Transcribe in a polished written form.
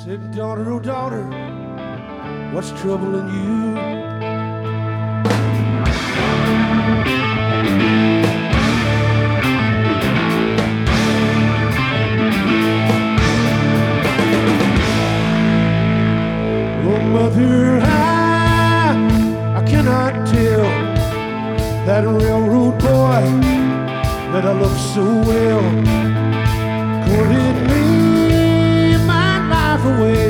Said, daughter, oh daughter, what's troubling you? Oh mother, I cannot tell that railroad boy that I love so well courted me my life away.